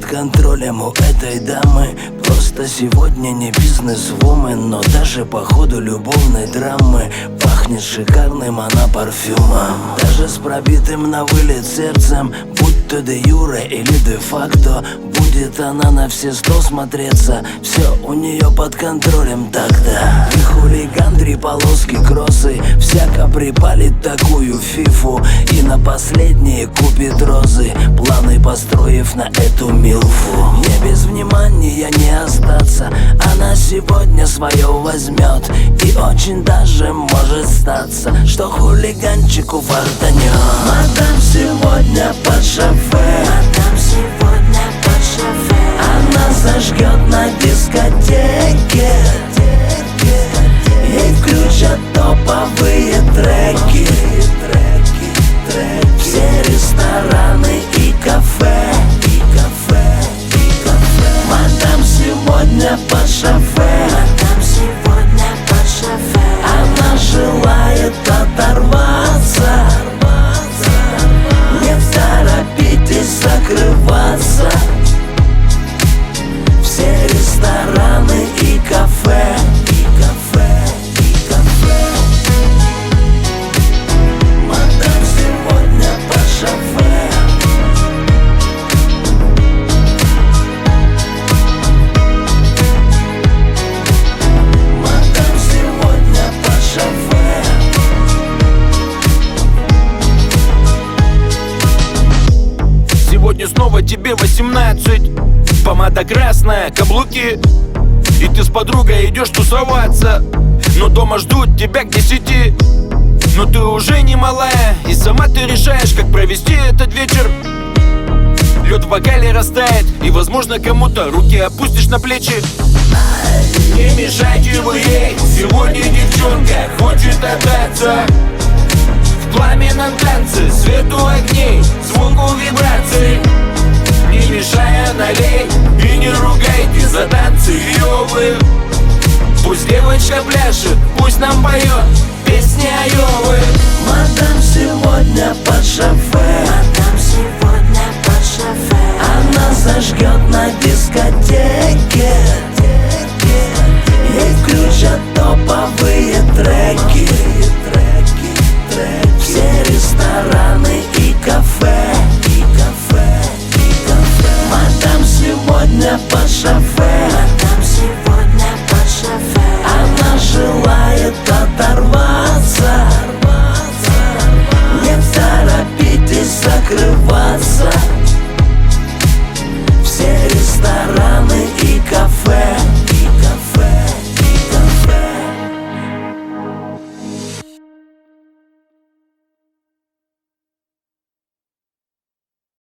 контролем у этой дамы. Просто сегодня не бизнес-вумен, но даже по ходу любовной драмы пахнет шикарным она парфюмом. Даже с пробитым на вылет сердцем, будь то де юре или де-факто, будет она на все 100 смотреться. Все у нее под контролем так-то. И хулиган, 3 полоски, кроссы, всяко припалит такую фифу и на последние купит розы, планы построив на эту милфу. Не без внимания не остаться, она сегодня свое возьмет. И очень даже может статься, что хулиганчику фартанет. Мадам сегодня под шофе, мадам сегодня под шофе. она зажгет на дискотеке. Ей включат топовые треки. Все рестораны и кафе. Мадам сегодня под шофе, Мадам сегодня под шофе. она желает оторваться. Не торопитесь закрываться. Все рестораны и кафе. Мадам сегодня под шофе. Мадам сегодня под шофе. Сегодня снова тебе 18, помада красная, каблуки, и ты с подругой идешь тусоваться, но дома ждут тебя к 10. Но ты уже не малая, и сама ты решаешь, как провести этот вечер. Лед в бокале растает, и возможно кому-то руки опустишь на плечи. Не мешайте вы ей, сегодня девчонка хочет отдаться. В пламенном танце, свету огней, звуку вибраций. Не мешая налей и не ругайте за танцы ёвы. Пусть девочка пляшет, пусть нам поет песни Айовы. Мадам сегодня под шофе, Мадам сегодня под шофе. она зажгет на дискотеке. Ей включат топовые треки. Все рестораны и кафе. Мадам сегодня под шофе, Мадам сегодня под шофе. она желает оторваться. Не торопитесь закрываться.